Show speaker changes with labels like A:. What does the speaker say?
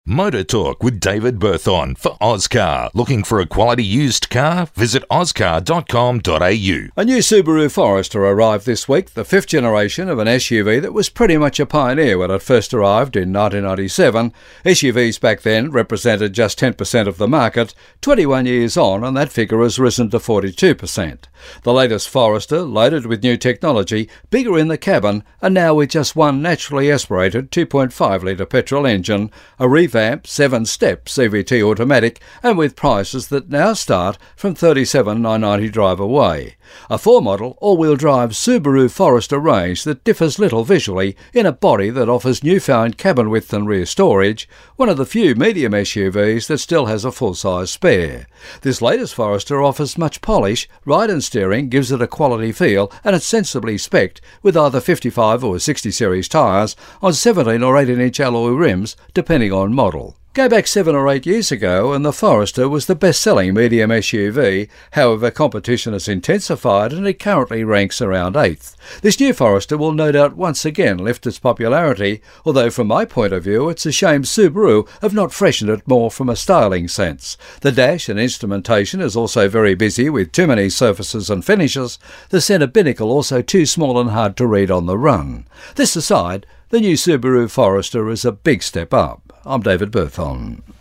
A: Motor Talk with David Berthon for Ozcar. Looking for a quality used car? Visit ozcar.com.au.
B: A new Subaru Forester arrived this week, the fifth generation of an SUV that was pretty much a pioneer when it first arrived in 1997. SUVs back then represented just 10% of the market. 21 years on, and that figure has risen to 42%. The latest Forester, loaded with new technology, bigger in the cabin, and now with just one naturally aspirated 2.5-litre petrol engine, a revamped 7-step CVT automatic, and with prices that now start from $37,990 drive away. A 4-model all-wheel drive Subaru Forester range that differs little visually in a body that offers newfound cabin width and rear storage, one of the few medium SUVs that still has a full-size spare. This latest Forester offers much polish, ride and steering gives it a quality feel, and it's sensibly spec'd with either 55 or 60 series tyres on 17 or 18-inch alloy rims depending on model. Go back 7 or 8 years ago and the Forester was the best-selling medium SUV. However, competition has intensified and it currently ranks around 8th. This new Forester will no doubt once again lift its popularity, although from my point of view it's a shame Subaru have not freshened it more from a styling sense. The dash and instrumentation is also very busy with too many surfaces and finishes, the centre binnacle also too small and hard to read on the run. This aside, the new Subaru Forester is a big step up. I'm David Berthon.